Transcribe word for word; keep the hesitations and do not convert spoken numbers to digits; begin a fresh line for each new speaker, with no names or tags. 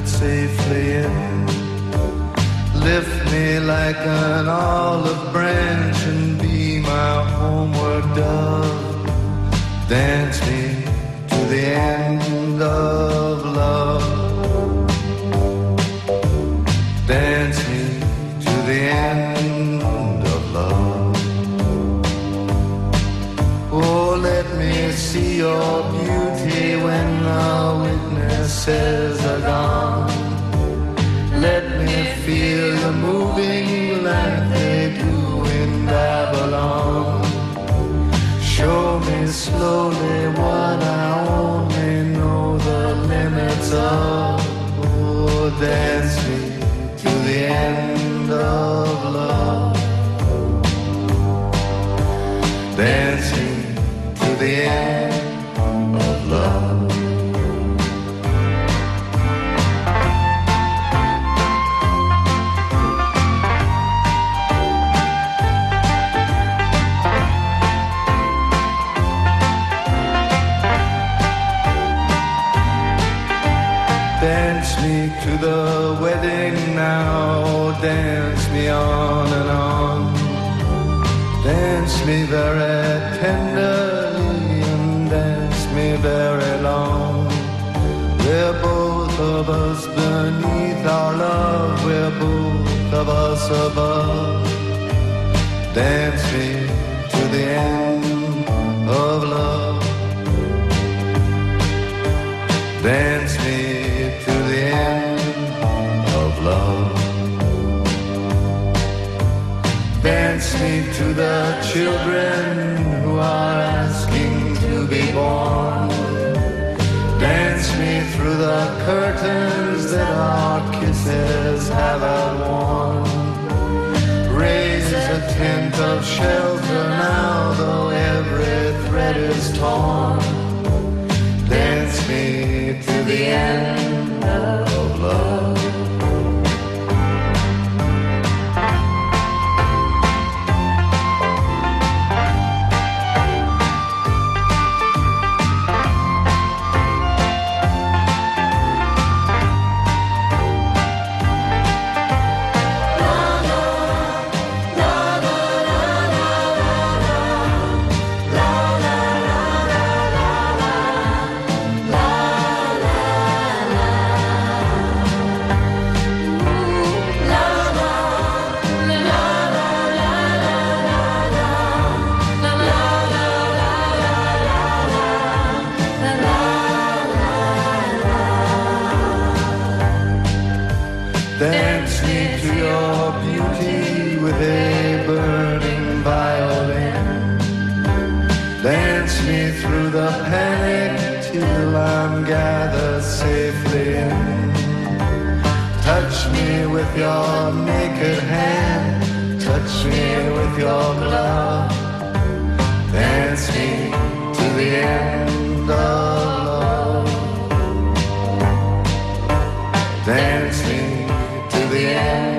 safely in. Lift me like an olive branch and be my homeward dove. Dance me to the end of love. Dance me to the end of love. Oh, let me see your beauty when the witnesses are gone. Let me feel you moving like they do in Babylon. Show me slowly what I only know the limits of. Oh, dance me to the end of love. Dance me to the end of love. Dance me to the wedding now, dance me on and on. Dance me very tenderly and dance me very long. We're both of us beneath our love, we're both of us above. Dance me to the end of love. Dance me to the end of love. Dance me to the children who are asking to be born. Dance me through the curtains that our kisses have outworn. Raise a tent of shelter now, though every thread is torn. Dance me to the end of love. Dance me to your beauty with a burning violin. Dance me through the panic till I'm gathered safely in. Touch me with your naked hand, touch me with your glove. Dance me to the end of love. Dance me to the end